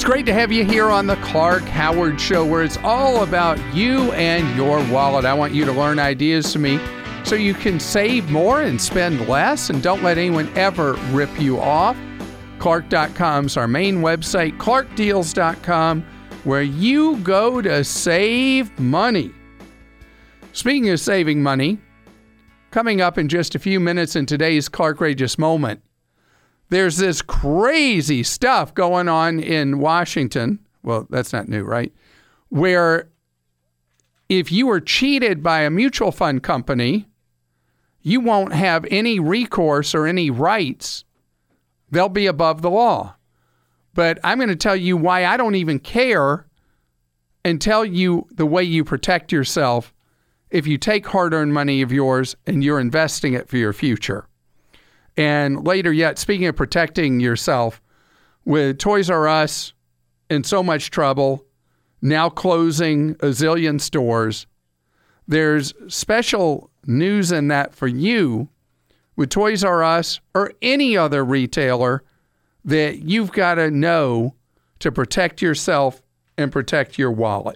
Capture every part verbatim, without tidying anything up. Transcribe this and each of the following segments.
It's great to have you here on the Clark Howard Show, where it's all about you and your wallet. I want you to learn ideas from me so you can save more and spend less, and don't let anyone ever rip you off. Clark dot com is our main website, Clark Deals dot com, where you go to save money. Speaking of saving money, coming up in just a few minutes in today's Clarkrageous Moment, there's this crazy stuff going on in Washington. Well, that's not new, right? Where if you were cheated by a mutual fund company, you won't have any recourse or any rights. They'll be above the law. But I'm going to tell you why I don't even care and tell you the way you protect yourself if you take hard-earned money of yours and you're investing it for your future. And later yet, speaking of protecting yourself, with Toys R Us in so much trouble, now closing a zillion stores, there's special news in that for you with Toys R Us or any other retailer that you've got to know to protect yourself and protect your wallet.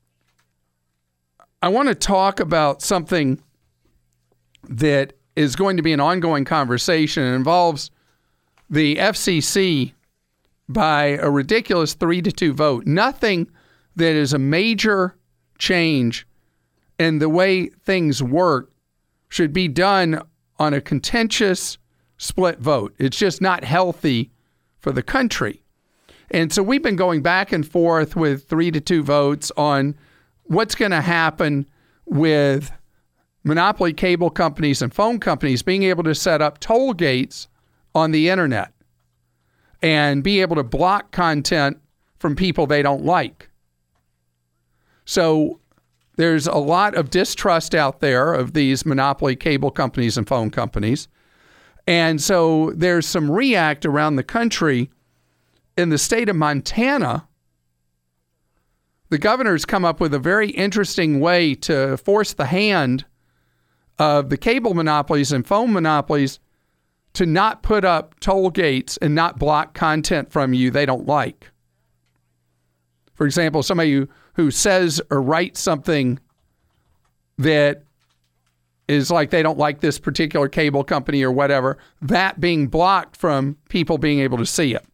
I want to talk about something that is going to be an ongoing conversation. It involves the F C C by a ridiculous three to two vote. Nothing that is a major change in the way things work should be done on a contentious split vote. It's just not healthy for the country. And so we've been going back and forth with three to two votes on what's going to happen with monopoly cable companies and phone companies being able to set up toll gates on the internet and be able to block content from people they don't like. So there's a lot of distrust out there of these monopoly cable companies and phone companies. And so there's some react around the country. In the state of Montana, the governor's come up with a very interesting way to force the hand of the cable monopolies and phone monopolies to not put up toll gates and not block content from you they don't like. For example, somebody who, who says or writes something that is like they don't like this particular cable company or whatever, that being blocked from people being able to see it.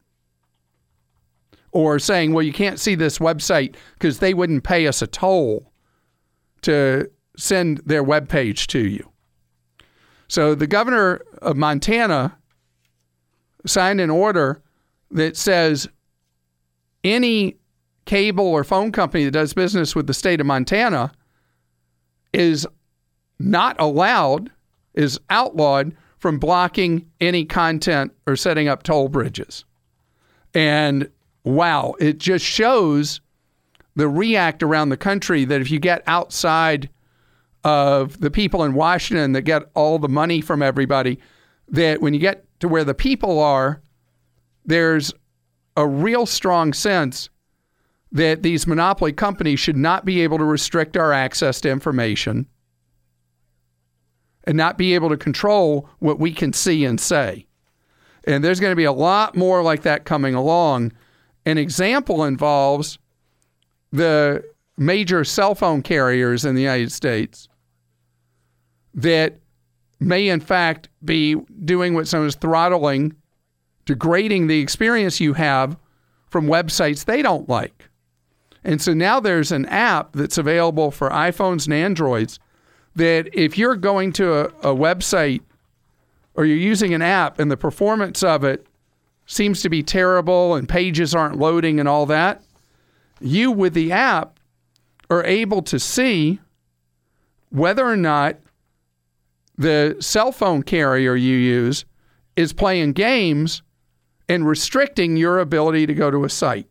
Or saying, well, you can't see this website because they wouldn't pay us a toll to send their webpage to you. So the governor of Montana signed an order that says any cable or phone company that does business with the state of Montana is not allowed, is outlawed from blocking any content or setting up toll bridges. And wow, it just shows the react around the country that if you get outside of the people in Washington that get all the money from everybody, that when you get to where the people are, there's a real strong sense that these monopoly companies should not be able to restrict our access to information and not be able to control what we can see and say. And there's going to be a lot more like that coming along. An example involves the major cell phone carriers in the United States that may in fact be doing what's known as throttling, degrading the experience you have from websites they don't like. And so now there's an app that's available for iPhones and Androids that if you're going to a, a website or you're using an app and the performance of it seems to be terrible and pages aren't loading and all that, you with the app are able to see whether or not the cell phone carrier you use is playing games and restricting your ability to go to a site.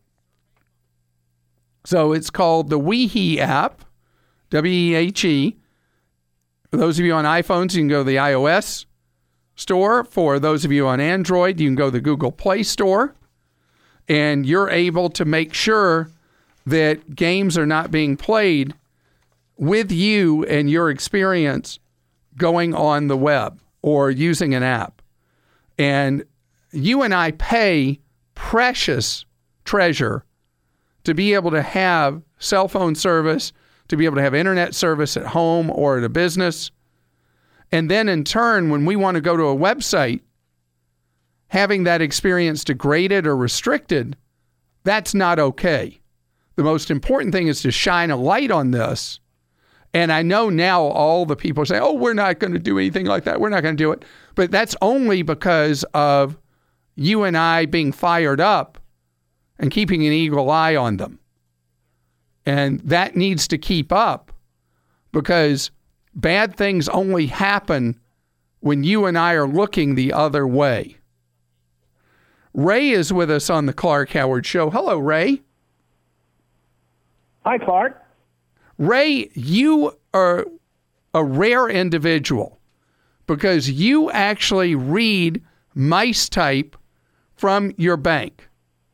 So it's called the Wehe app, W E H E. For those of you on iPhones, you can go to the iOS store. For those of you on Android, you can go to the Google Play Store, and you're able to make sure that games are not being played with you and your experience going on the web or using an app. And you and I pay precious treasure to be able to have cell phone service, to be able to have internet service at home or at a business. And then in turn, when we want to go to a website, having that experience degraded or restricted, that's not okay. The most important thing is to shine a light on this. And I know now all the people say, oh, we're not going to do anything like that. We're not going to do it. But that's only because of you and I being fired up and keeping an eagle eye on them. And that needs to keep up, because bad things only happen when you and I are looking the other way. Ray is with us on the Clark Howard Show. Hello, Ray. Hi, Clark. Ray, you are a rare individual because you actually read mice type from your bank.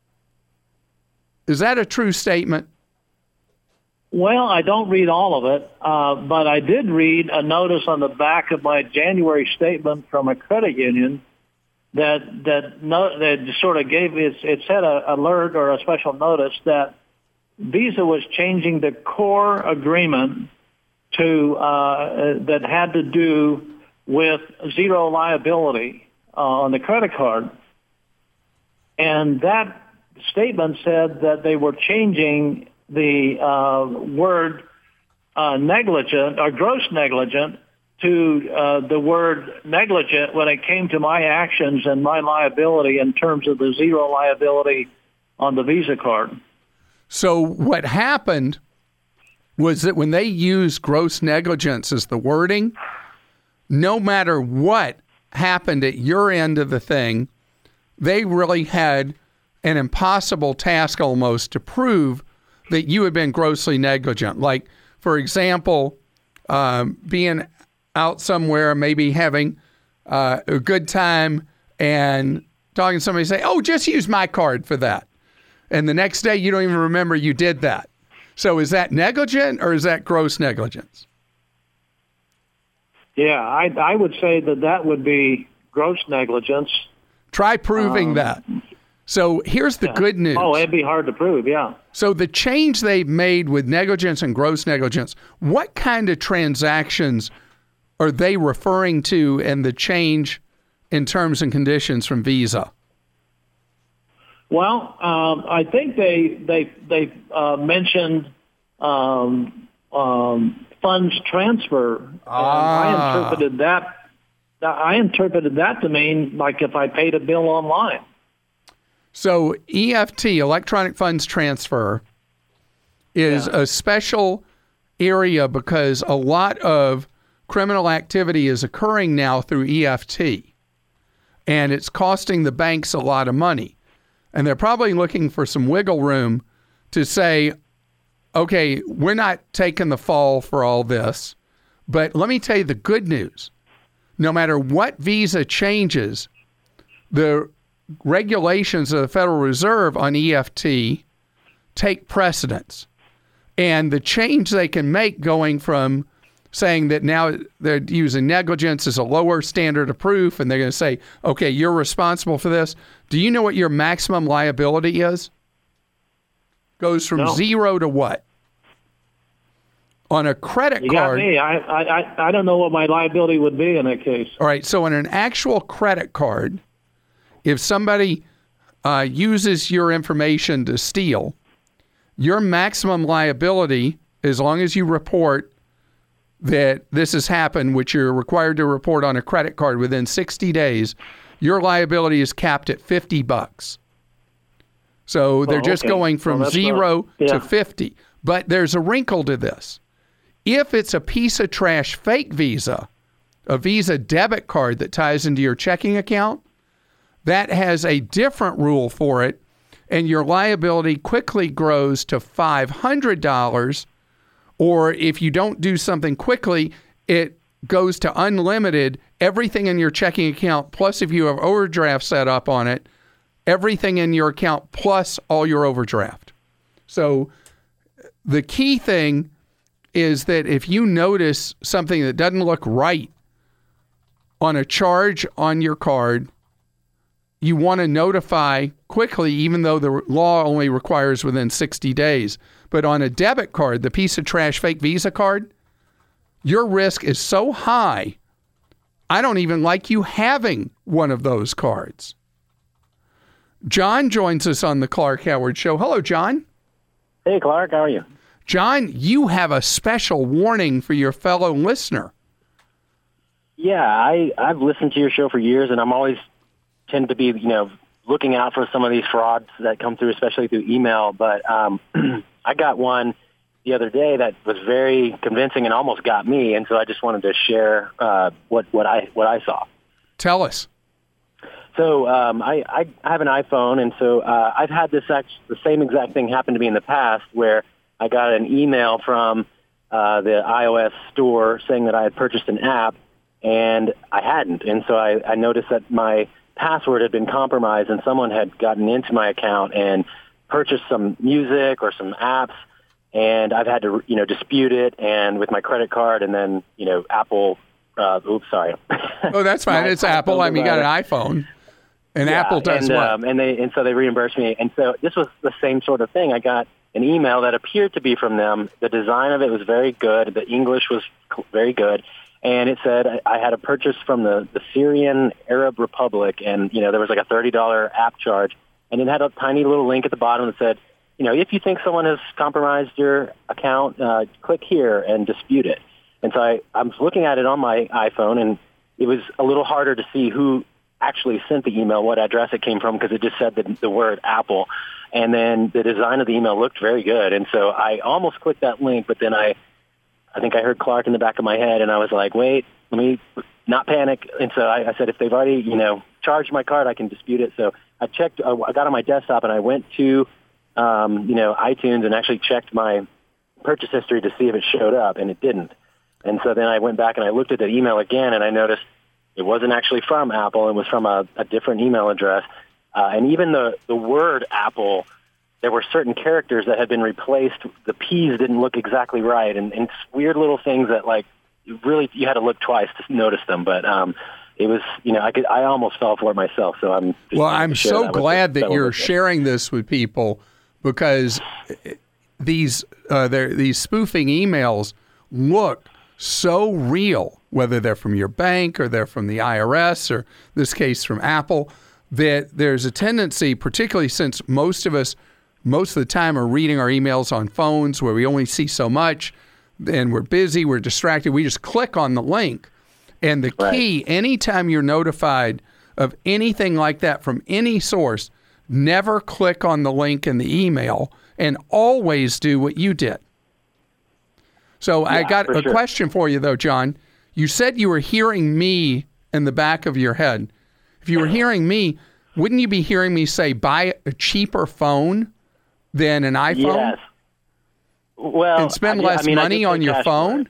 Is that a true statement? Well, I don't read all of it, uh, but I did read a notice on the back of my January statement from a credit union that that no, that sort of gave it. It said a alert or a special notice that Visa was changing the core agreement to uh, that had to do with zero liability uh, on the credit card, and that statement said that they were changing the uh, word uh, negligent or gross negligent to uh, the word negligent when it came to my actions and my liability in terms of the zero liability on the Visa card. So what happened was that when they used gross negligence as the wording, no matter what happened at your end of the thing, they really had an impossible task almost to prove that you had been grossly negligent. Like, for example, um, being out somewhere, maybe having uh, a good time and talking to somebody, say, oh, just use my card for that. And the next day, you don't even remember you did that. So is that negligent or is that gross negligence? Yeah, I, I would say that that would be gross negligence. Try proving um, that. So here's the yeah. good news. Oh, it'd be hard to prove, yeah. So the change they've made with negligence and gross negligence, what kind of transactions are they referring to in the change in terms and conditions from Visa? Well, um, I think they they they uh, mentioned um, um, funds transfer. Ah. And I interpreted that. I interpreted that to mean like if I paid a bill online. So E F T, electronic funds transfer, is Yeah. a special area because a lot of criminal activity is occurring now through E F T, and it's costing the banks a lot of money. And they're probably looking for some wiggle room to say, okay, we're not taking the fall for all this, but let me tell you the good news. No matter what Visa changes, the regulations of the Federal Reserve on E F T take precedence. And the change they can make going from saying that now they're using negligence as a lower standard of proof, and they're going to say, okay, you're responsible for this. Do you know what your maximum liability is? Goes from No. zero to what? On a credit You card. got me. I, I I don't know what my liability would be in that case. All right, so on an actual credit card, if somebody uh, uses your information to steal, your maximum liability, as long as you report that this has happened, which you're required to report on a credit card within sixty days, your liability is capped at fifty bucks. So they're Oh, just okay. going from Well, that's zero not- yeah. to fifty. But there's a wrinkle to this. If it's a piece of trash fake Visa, a Visa debit card that ties into your checking account, that has a different rule for it, and your liability quickly grows to five hundred dollars, or if you don't do something quickly, it goes to unlimited, everything in your checking account, plus if you have overdraft set up on it, everything in your account, plus all your overdraft. So the key thing is that if you notice something that doesn't look right on a charge on your card, you want to notify quickly, even though the law only requires within sixty days. But on a debit card, the piece of trash fake Visa card, your risk is so high, I don't even like you having one of those cards. John joins us on the Clark Howard Show. Hello, John. Hey, Clark. How are you? John, you have a special warning for your fellow listener. Yeah, I, I've listened to your show for years, and I'm always tend to be, you know, looking out for some of these frauds that come through, especially through email. But um, I got one the other day that was very convincing and almost got me, and so I just wanted to share uh, what what I what I saw. Tell us. So um, I, I have an iPhone, and so uh, I've had this act- the same exact thing happen to me in the past, where I got an email from uh, the iOS store saying that I had purchased an app, and I hadn't. And so I, I noticed that my password had been compromised, and someone had gotten into my account and purchased some music or some apps, and I've had to, you know, dispute it, and with my credit card, and then, you know, Apple, uh, oops, sorry. Oh, that's fine. It's Apple. I mean, you got an iPhone, and yeah, Apple does and, what? Um, and, they, and so they reimbursed me, and so this was the same sort of thing. I got an email that appeared to be from them. The design of it was very good. The English was very good. And it said I had a purchase from the, the Syrian Arab Republic, and, you know, there was like a thirty dollars app charge. And it had a tiny little link at the bottom that said, you know, if you think someone has compromised your account, uh, click here and dispute it. And so I, I was looking at it on my iPhone, and it was a little harder to see who actually sent the email, what address it came from, because it just said the, the word Apple. And then the design of the email looked very good. And so I almost clicked that link, but then I I think I heard Clark in the back of my head, and I was like, wait, let me not panic. And so I, I said, if they've already, you know, charged my card, I can dispute it. So I checked, I got on my desktop, and I went to, um, you know, iTunes and actually checked my purchase history to see if it showed up, and it didn't. And so then I went back and I looked at that email again, and I noticed it wasn't actually from Apple. It was from a, a different email address. Uh, and even the, the word Apple, there were certain characters that had been replaced. The P's didn't look exactly right, and, and weird little things that, like, really you had to look twice to notice them. But um, it was, you know, I could, I almost fell for it myself. So I'm. Well, I'm so that glad that you're sharing this with people, because these uh, these spoofing emails look so real, whether they're from your bank or they're from the I R S or this case from Apple, that there's a tendency, particularly since most of us most of the time are reading our emails on phones where we only see so much, and we're busy, we're distracted. We just click on the link. And the key, right, anytime you're notified of anything like that from any source, never click on the link in the email, and always do what you did. So yeah, I got a sure. question for you, though, John. You said you were hearing me in the back of your head. If you were hearing me, wouldn't you be hearing me say, buy a cheaper phone than an iPhone? Yes. Well, and spend I, less I mean, money on your phone?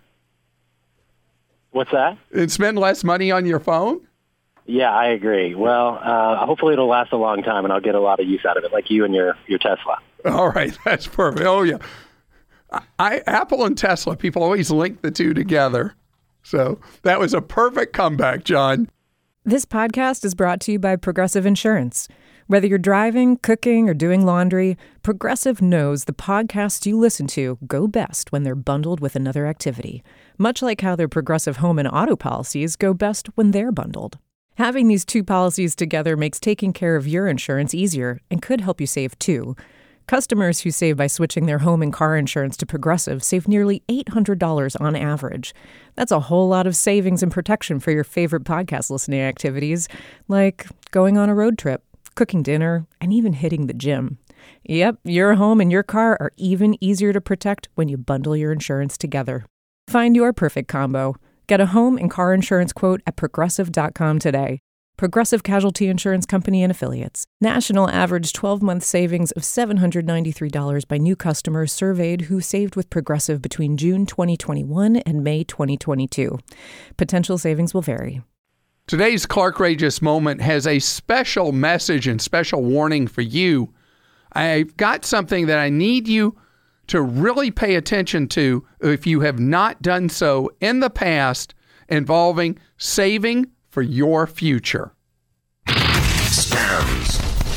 What's that? And spend less money on your phone? Yeah, I agree. Well, uh, hopefully it'll last a long time, and I'll get a lot of use out of it, like you and your, your Tesla. All right, that's perfect. Oh, yeah. I, Apple and Tesla, people always link the two together. So that was a perfect comeback, John. This podcast is brought to you by Progressive Insurance. Whether you're driving, cooking, or doing laundry, Progressive knows the podcasts you listen to go best when they're bundled with another activity, much like how their Progressive home and auto policies go best when they're bundled. Having these two policies together makes taking care of your insurance easier and could help you save too. Customers who save by switching their home and car insurance to Progressive save nearly eight hundred dollars on average. That's a whole lot of savings and protection for your favorite podcast listening activities, like going on a road trip, cooking dinner, and even hitting the gym. Yep, your home and your car are even easier to protect when you bundle your insurance together. Find your perfect combo. Get a home and car insurance quote at progressive dot com today. Progressive Casualty Insurance Company and Affiliates. National average twelve-month savings of seven hundred ninety-three dollars by new customers surveyed who saved with Progressive between June twenty twenty-one and May twenty twenty-two. Potential savings will vary. Today's Clarkrageous Moment has a special message and special warning for you. I've got something that I need you to really pay attention to if you have not done so in the past, involving saving for your future. Spam,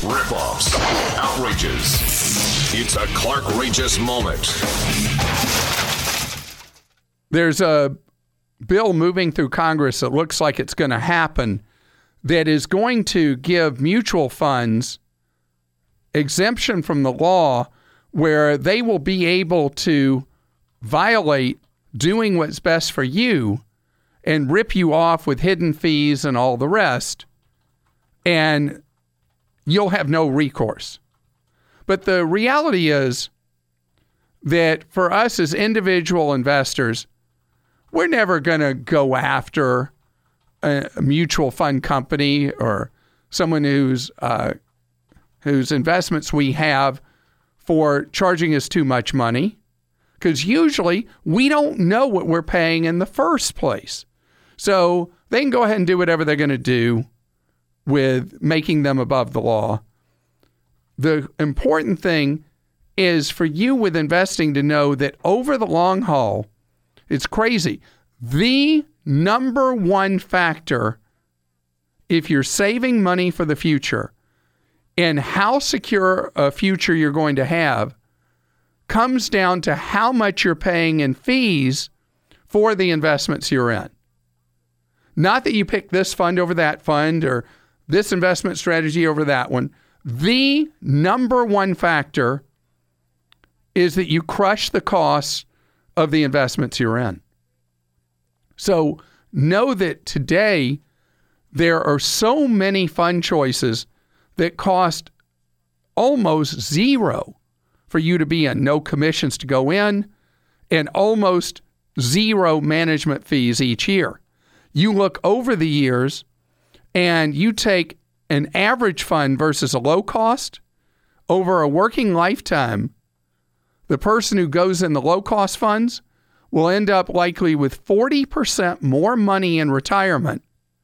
Rip-offs. Outrages. It's a Clark-rageous moment. There's a bill moving through Congress that looks like it's going to happen that is going to give mutual funds exemption from the law where they will be able to violate doing what's best for you and rip you off with hidden fees and all the rest, and you'll have no recourse. But the reality is that for us as individual investors, we're never going to go after a, a mutual fund company or someone whose uh, whose investments we have for charging us too much money, because usually we don't know what we're paying in the first place. So they can go ahead and do whatever they're going to do with making them above the law. The important thing is for you with investing to know that over the long haul, it's crazy. The number one factor, if you're saving money for the future and how secure a future you're going to have, comes down to how much you're paying in fees for the investments you're in. Not that you pick this fund over that fund or this investment strategy over that one. The number one factor is that you crush the costs of the investments you're in. So know that today there are so many fund choices that cost almost zero for you to be in, no commissions to go in, and almost zero management fees each year. You look over the years and you take an average fund versus a low cost over a working lifetime, the person who goes in the low cost funds will end up likely with forty percent more money in retirement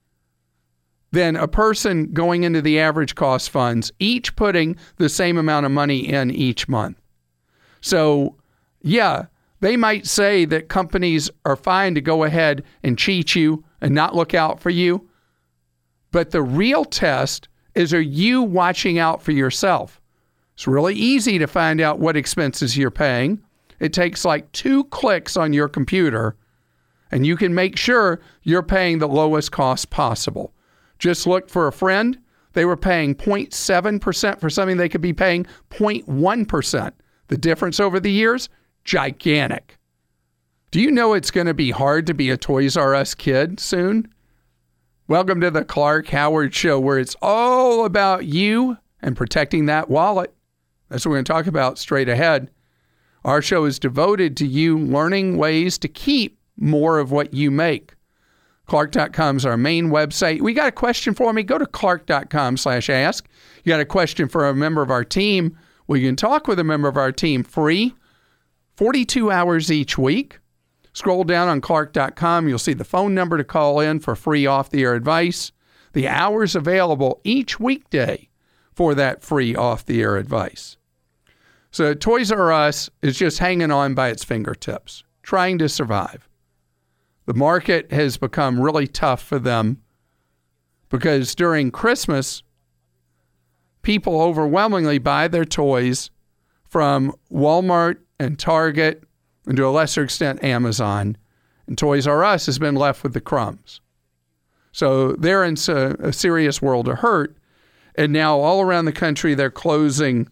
than a person going into the average cost funds, each putting the same amount of money in each month. So, yeah, they might say that companies are fine to go ahead and cheat you and not look out for you. But the real test is, are you watching out for yourself? It's really easy to find out what expenses you're paying. It takes like two clicks on your computer, and you can make sure you're paying the lowest cost possible. Just look for a friend. They were paying zero point seven percent for something they could be paying zero point one percent. The difference over the years, gigantic. Do you know it's going to be hard to be a Toys R Us kid soon? Welcome to the Clark Howard Show, where it's all about you and protecting that wallet. That's what we're going to talk about straight ahead. Our show is devoted to you learning ways to keep more of what you make. Clark dot com is our main website. We got a question for me? Go to Clark dot com slash ask. You got a question for a member of our team? Well, you can talk with a member of our team free, forty-two hours each week. Scroll down on Clark dot com. You'll see the phone number to call in for free off-the-air advice. The hours available each weekday for that free off-the-air advice. So Toys R Us is just hanging on by its fingertips, trying to survive. The market has become really tough for them because during Christmas, people overwhelmingly buy their toys from Walmart and Target, and to a lesser extent, Amazon. And Toys R Us has been left with the crumbs. So they're in a serious world of hurt. And now all around the country, they're closing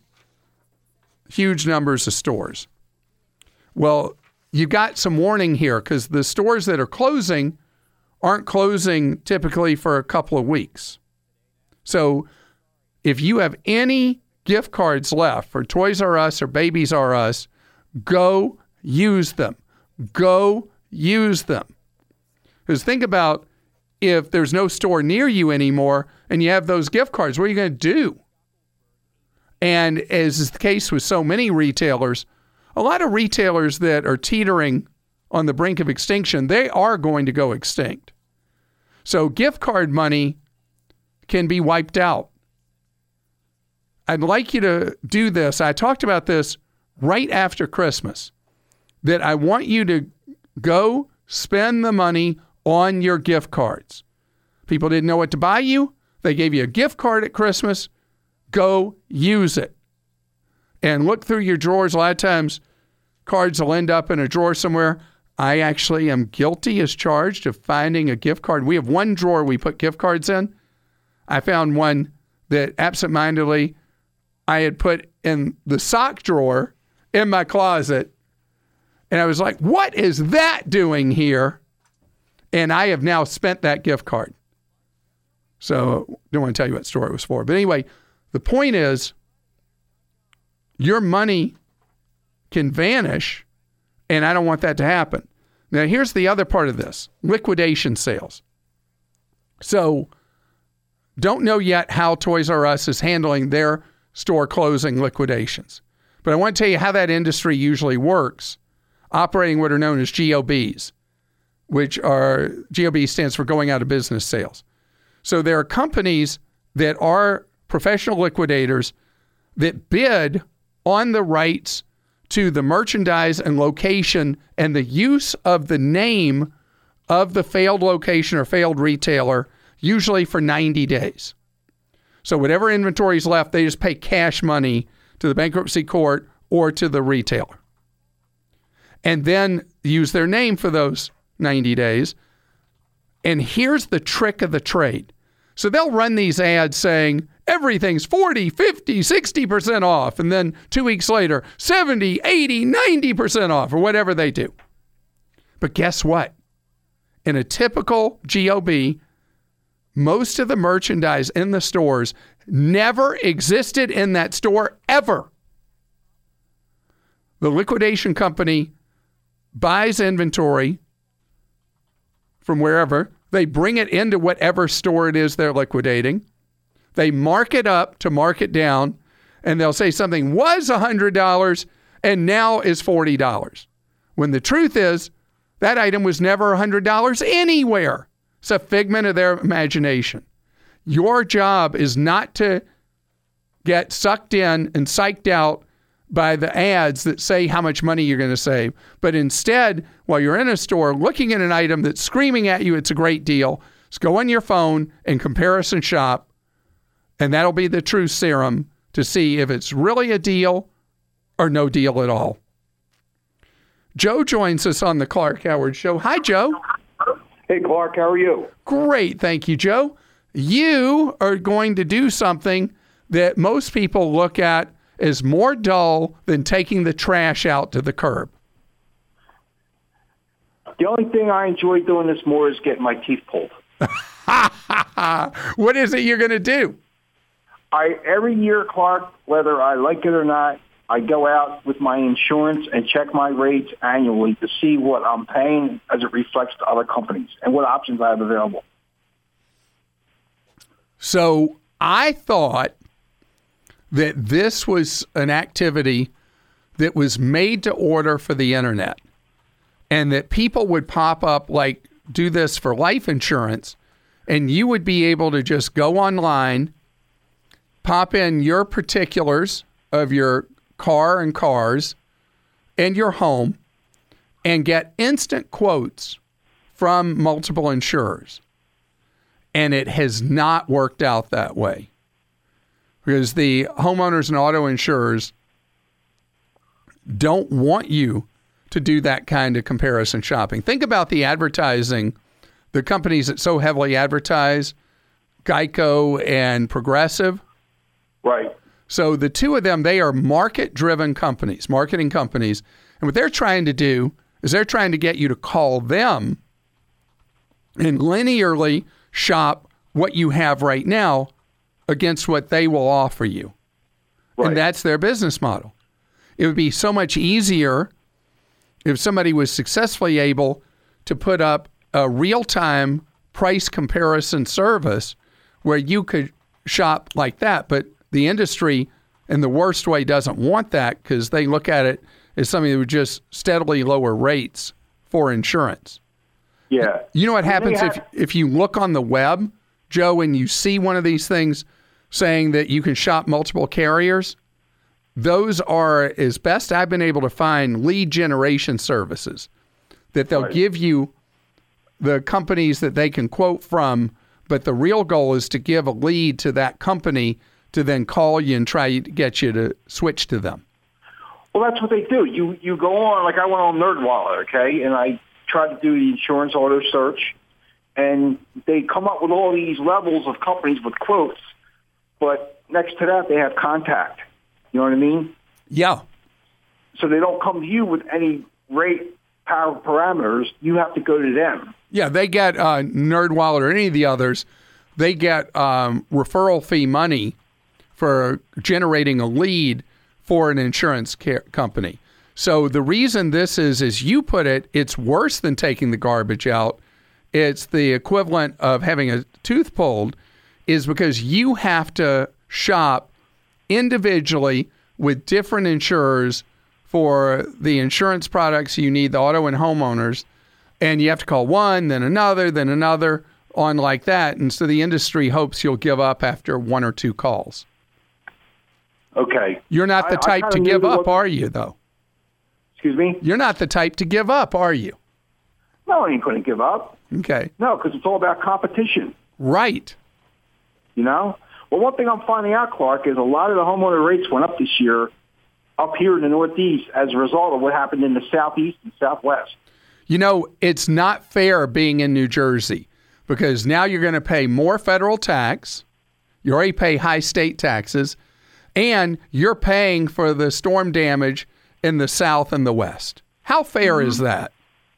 huge numbers of stores. Well, you got some warning here because the stores that are closing aren't closing typically for a couple of weeks. So if you have any gift cards left for Toys R Us or Babies R Us, go use them. Go use them. Because think about if there's no store near you anymore and you have those gift cards, what are you going to do? And as is the case with so many retailers, a lot of retailers that are teetering on the brink of extinction, they are going to go extinct. So gift card money can be wiped out. I'd like you to do this. I talked about this right after Christmas, that I want you to go spend the money on your gift cards. People didn't know what to buy you. They gave you a gift card at Christmas. Go use it. And look through your drawers. A lot of times, cards will end up in a drawer somewhere. I actually am guilty as charged of finding a gift card. We have one drawer we put gift cards in. I found one that absentmindedly I had put in the sock drawer in my closet. And I was like, what is that doing here? And I have now spent that gift card. So don't want to tell you what store it was for. But anyway, the point is your money can vanish, and I don't want that to happen. Now, here's the other part of this, liquidation sales. So don't know yet how Toys R Us is handling their store closing liquidations. But I want to tell you how that industry usually works, operating what are known as G O Bs, which are, G O B stands for going out of business sales. So there are companies that are professional liquidators that bid on the rights to the merchandise and location and the use of the name of the failed location or failed retailer, usually for ninety days. So whatever inventory is left, they just pay cash money to the bankruptcy court or to the retailer. And then use their name for those ninety days. And here's the trick of the trade. So they'll run these ads saying everything's forty, fifty, sixty percent off. And then two weeks later, seventy, eighty, ninety percent off or whatever they do. But guess what? In a typical G O B, most of the merchandise in the stores never existed in that store ever. The liquidation company buys inventory from wherever. They bring it into whatever store it is they're liquidating. They mark it up to mark it down, and they'll say something was one hundred dollars and now is forty dollars. When the truth is, that item was never one hundred dollars anywhere. It's a figment of their imagination. Your job is not to get sucked in and psyched out by the ads that say how much money you're going to save. But instead, while you're in a store looking at an item that's screaming at you it's a great deal, just go on your phone and comparison shop, and that'll be the true serum to see if it's really a deal or no deal at all. Joe joins us on the Clark Howard Show. Hi, Joe. Hey, Clark. How are you? Great. Thank you, Joe. You are going to do something that most people look at as more dull than taking the trash out to the curb. The only thing I enjoy doing this more is getting my teeth pulled. What is it you're going to do? I every year, Clark, whether I like it or not, I go out with my insurance and check my rates annually to see what I'm paying as it reflects to other companies and what options I have available. So I thought that this was an activity that was made to order for the internet, and that people would pop up like do this for life insurance, and you would be able to just go online, pop in your particulars of your car and cars and your home, and get instant quotes from multiple insurers. And it has not worked out that way, because the homeowners and auto insurers don't want you to do that kind of comparison shopping. Think about the advertising, the companies that so heavily advertise, Geico and Progressive. Right. So the two of them, they are market-driven companies, marketing companies. And what they're trying to do is they're trying to get you to call them and linearly shop what you have right now against what they will offer you. Right. And that's their business model. It would be so much easier if somebody was successfully able to put up a real-time price comparison service where you could shop like that. But the industry, in the worst way, doesn't want that, because they look at it as something that would just steadily lower rates for insurance. Yeah. You know what happens have- if if you look on the web, Joe, and you see one of these things saying that you can shop multiple carriers? Those are, as best I've been able to find, lead generation services that they'll Right. give you the companies that they can quote from, but the real goal is to give a lead to that company to then call you and try to get you to switch to them. Well, that's what they do. You you go on, like I went on NerdWallet, okay, and I tried to do the insurance auto search, and they come up with all these levels of companies with quotes, but next to that they have contact. You know what I mean? Yeah. So they don't come to you with any rate power parameters. You have to go to them. Yeah, they get uh, NerdWallet or any of the others. They get um, referral fee money for generating a lead for an insurance care company. So the reason this is, as you put it, it's worse than taking the garbage out. It's the equivalent of having a tooth pulled, is because you have to shop individually with different insurers for the insurance products you need, the auto and homeowners, and you have to call one, then another, then another, on like that. And so the industry hopes you'll give up after one or two calls. Okay. You're not the I, type I to give up, what, are you, though? Excuse me? You're not the type to give up, are you? No, I ain't going to give up. Okay. No, because it's all about competition. Right. You know? Well, one thing I'm finding out, Clark, is a lot of the homeowner rates went up this year up here in the Northeast as a result of what happened in the Southeast and Southwest. You know, it's not fair being in New Jersey because now you're going to pay more federal tax. You already pay high state taxes, and you're paying for the storm damage in the South and the West. How fair mm-hmm. is that?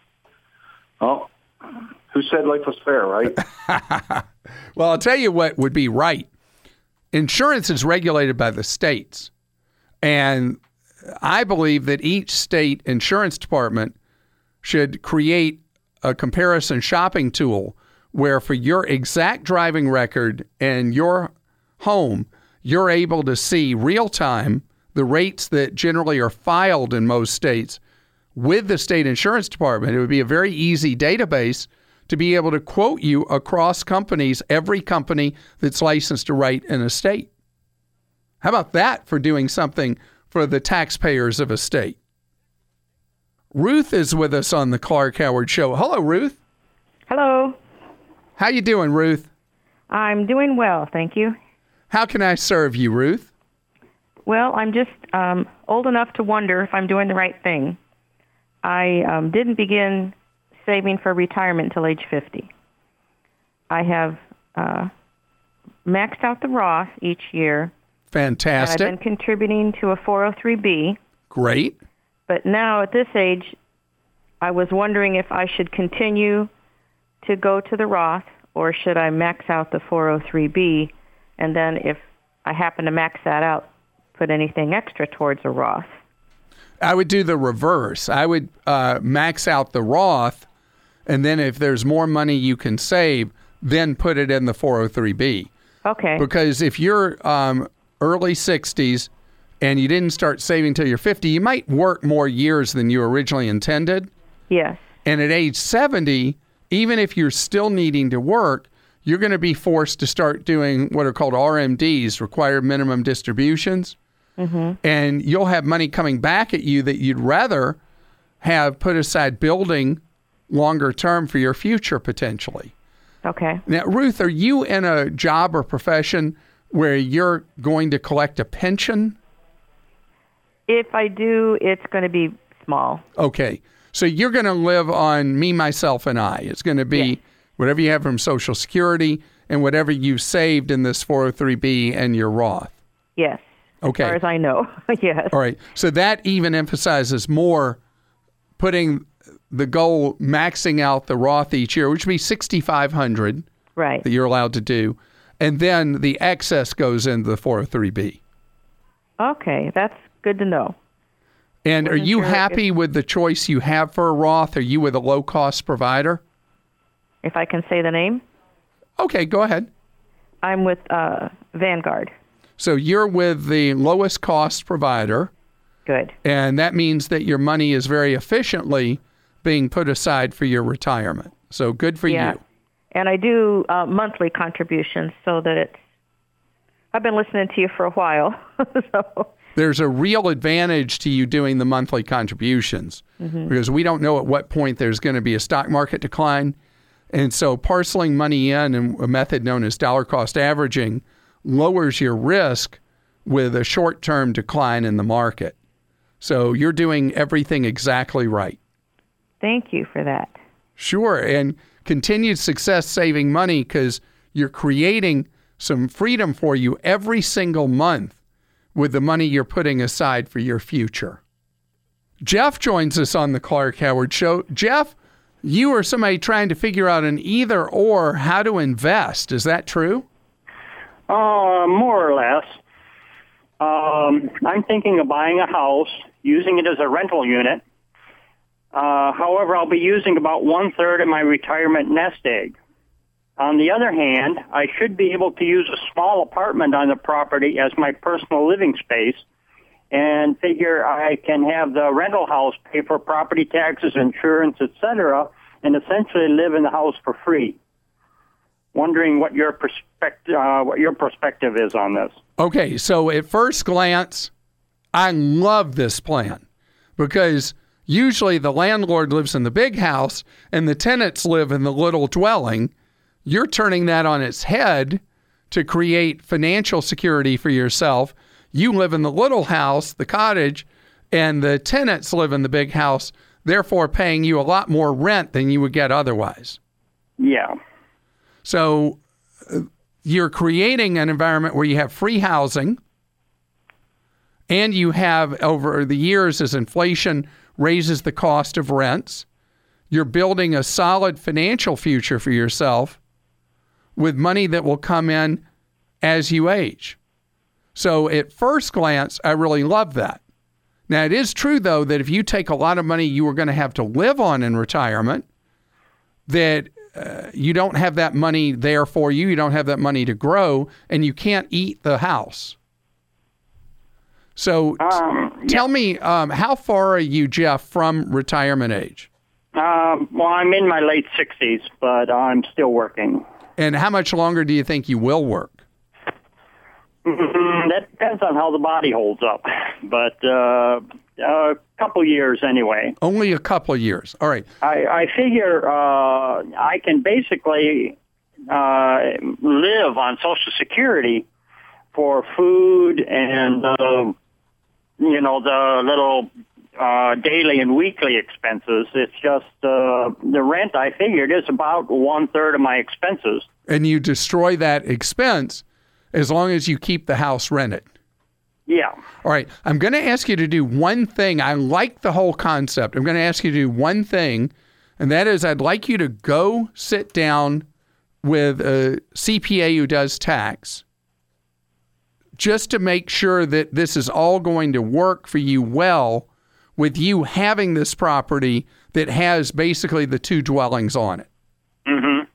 Well, who said life was fair, right? Well, I'll tell you what would be right. Insurance is regulated by the states, and I believe that each state insurance department should create a comparison shopping tool where for your exact driving record and your home, you're able to see real time the rates that generally are filed in most states with the state insurance department. It would be a very easy database to be able to quote you across companies, every company that's licensed to write in a state. How about that for doing something for the taxpayers of a state? Ruth is with us on the Clark Howard Show. Hello, Ruth. Hello. How you doing, Ruth? I'm doing well, thank you. How can I serve you, Ruth? Well, I'm just um, old enough to wonder if I'm doing the right thing. I um, didn't begin saving for retirement until age fifty. I have uh, maxed out the Roth each year. Fantastic. And I've been contributing to a four oh three B. Great. But now at this age, I was wondering if I should continue to go to the Roth or should I max out the four oh three B and then if I happen to max that out, put anything extra towards a Roth. I would do the reverse. I would uh, max out the Roth, and then if there's more money you can save, then put it in the four oh three B. Okay. Because if you're um, early sixties and you didn't start saving until you're fifty, you might work more years than you originally intended. Yes. And at age seventy, even if you're still needing to work, you're going to be forced to start doing what are called R M Ds, required minimum distributions. Mm-hmm. And you'll have money coming back at you that you'd rather have put aside building longer term for your future potentially. Okay. Now, Ruth, are you in a job or profession where you're going to collect a pension? If I do, it's going to be small. Okay. So you're going to live on me, myself, and I. It's going to be yes. whatever you have from Social Security and whatever you saved in this four oh three B and your Roth. Yes. Okay. As far as I know, yes. All right. So that even emphasizes more putting the goal, maxing out the Roth each year, which would be sixty-five hundred dollars right. that you're allowed to do. And then the excess goes into the four oh three B. Okay. That's good to know. And are you sure happy if, with the choice you have for a Roth? Are you with a low-cost provider? If I can say the name? Okay, go ahead. I'm with uh, Vanguard. So you're with the lowest cost provider. Good. And that means that your money is very efficiently being put aside for your retirement. So good for yeah. you. And I do uh, monthly contributions so that it's, I've been listening to you for a while. so There's a real advantage to you doing the monthly contributions mm-hmm. because we don't know at what point there's going to be a stock market decline. And so parceling money in and a method known as dollar cost averaging lowers your risk with a short-term decline in the market. So you're doing everything exactly right. Thank you for that. Sure, and continued success saving money because you're creating some freedom for you every single month with the money you're putting aside for your future. Jeff joins us on the Clark Howard Show. Jeff, you are somebody trying to figure out an either or how to invest. Is that true? Uh, more or less. Um, I'm thinking of buying a house, using it as a rental unit. Uh, however, I'll be using about one-third of my retirement nest egg. On the other hand, I should be able to use a small apartment on the property as my personal living space and figure I can have the rental house pay for property taxes, insurance, et cetera, and essentially live in the house for free. Wondering what your perspective, uh, what your perspective is on this. Okay, so at first glance, I love this plan because usually the landlord lives in the big house and the tenants live in the little dwelling. You're turning that on its head to create financial security for yourself. You live in the little house, the cottage, and the tenants live in the big house, therefore paying you a lot more rent than you would get otherwise. Yeah. So uh, you're creating an environment where you have free housing, and you have, over the years, as inflation raises the cost of rents, you're building a solid financial future for yourself with money that will come in as you age. So at first glance, I really love that. Now, it is true, though, that if you take a lot of money you were going to have to live on in retirement, that uh, you don't have that money there for you, you don't have that money to grow, and you can't eat the house. So um, t- tell yeah. me, um, how far are you, Jeff, from retirement age? Um, well, I'm in my late sixties, but I'm still working. And how much longer do you think you will work? Mm-hmm. That depends on how the body holds up, but uh, a couple years anyway. Only a couple of years. All right. I, I figure uh, I can basically uh, live on Social Security for food and, uh, you know, the little uh, daily and weekly expenses. It's just uh, the rent, I figured, is about one-third of my expenses. And you destroy that expense as long as you keep the house rented. Yeah. All right. I'm going to ask you to do one thing. I like the whole concept. I'm going to ask you to do one thing, and that is I'd like you to go sit down with a C P A who does tax just to make sure that this is all going to work for you well with you having this property that has basically the two dwellings on it. Mm-hmm.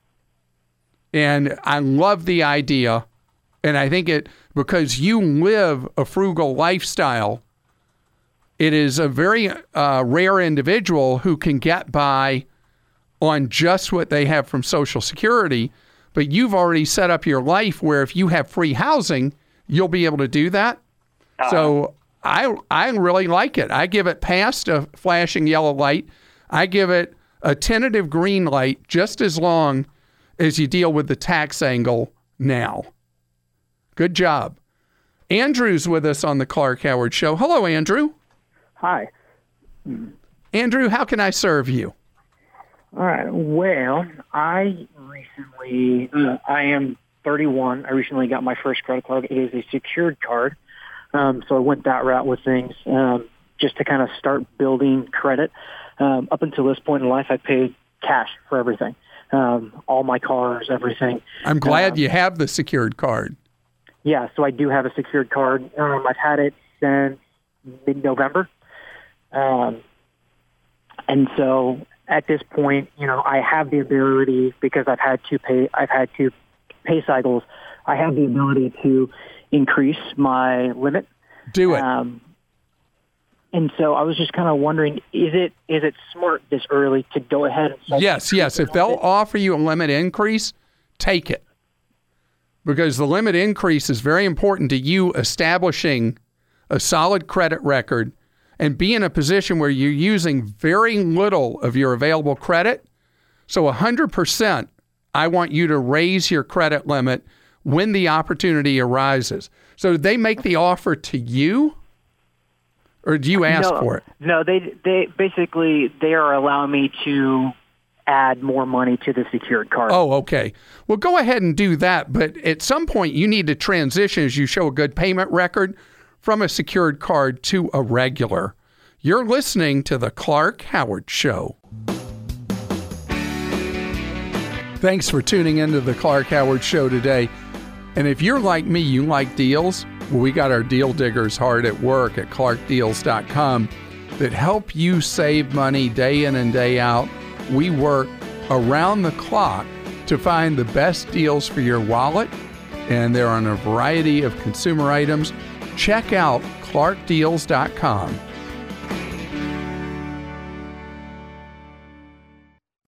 And I love the idea. And I think it, because you live a frugal lifestyle, it is a very uh, rare individual who can get by on just what they have from Social Security. But you've already set up your life where if you have free housing, you'll be able to do that. Uh-huh. So I I really like it. I give it past a flashing yellow light. I give it a tentative green light just as long as you deal with the tax angle now. Good job. Andrew's with us on the Clark Howard Show. Hello, Andrew. Hi. Andrew, how can I serve you? All right. Well, I recently, uh, I am thirty-one. I recently got my first credit card. It is a secured card. Um, so I went that route with things um, just to kind of start building credit. Um, up until this point in life, I paid cash for everything. Um, all my cars, everything. I'm glad um, you have the secured card. Yeah, so I do have a secured card. Um, I've had it since mid-November. Um, and so at this point, you know, I have the ability, because I've had two pay, I've had two pay cycles, I have the ability to increase my limit. Do it. Um, and so I was just kind of wondering, is it is it smart this early to go ahead and... Yes, yes. If they'll offer you a limit increase, take it. Because the limit increase is very important to you establishing a solid credit record and be in a position where you're using very little of your available credit. So one hundred percent, I want you to raise your credit limit when the opportunity arises. So did they make the offer to you, or do you ask no, for it? No, they they basically they are allowing me to add more money to the secured card. Oh, okay. Well, go ahead and do that. But at some point, you need to transition, as you show a good payment record, from a secured card to a regular. You're listening to The Clark Howard Show. Thanks for tuning into The Clark Howard Show today. And if you're like me, you like deals, well, we got our deal diggers hard at work at clark deals dot com that help you save money day in and day out. We work around the clock to find the best deals for your wallet, and they're on a variety of consumer items. Check out clark deals dot com.